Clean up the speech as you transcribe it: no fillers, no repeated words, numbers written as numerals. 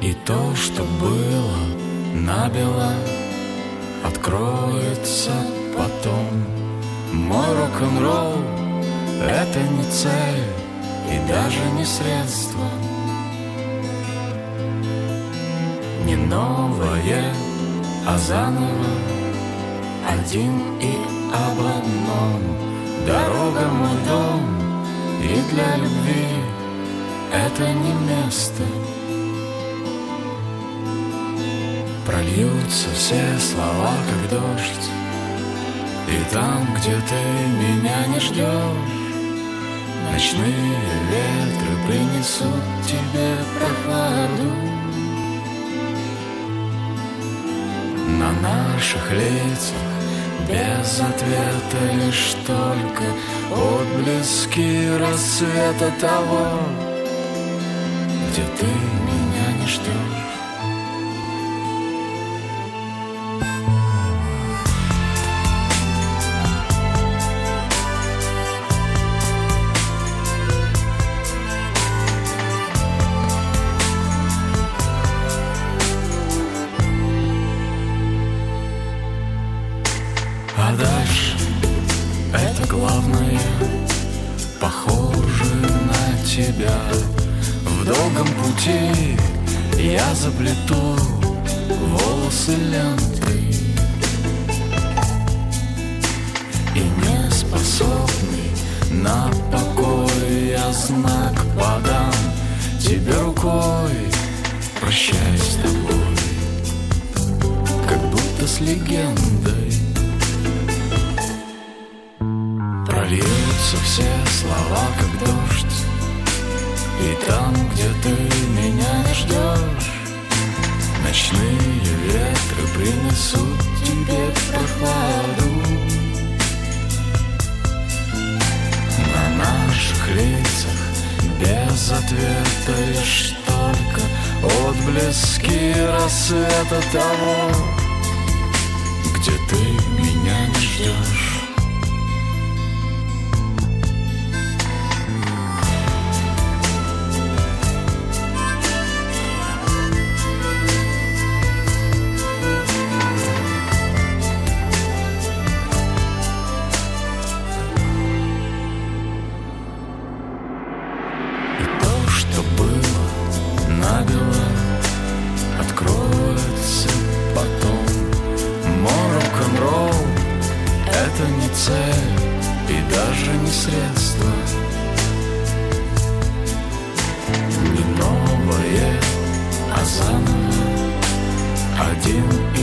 И то, что было набело, откроется потом. Мой рок-н-ролл — это не цель и даже не средство, не новое, а заново, один и об одном. Дорога — мой дом, и для любви это не место. Прольются все слова, как дождь, и там, где ты меня не ждешь, ночные ветры принесут тебе прохладу. На наших лицах без ответа лишь только отблески рассвета того, где ты меня не ждешь. А дальше это главное, похоже на тебя. В долгом пути я заплету волосы лентой, и не способный на покой я знак подам тебе рукой. Прощай с тобой, как будто с легендой. Прольются все слова, как дождь, и там, где ты меня не ждешь, ночные ветры принесут тебе прохладу. На наших лицах без ответа лишь только отблески рассвета того, где ты меня не ждешь. Набело, откроется потом. Мой рок-н-ролл — это не цель и даже не средство, не новое, а заново, один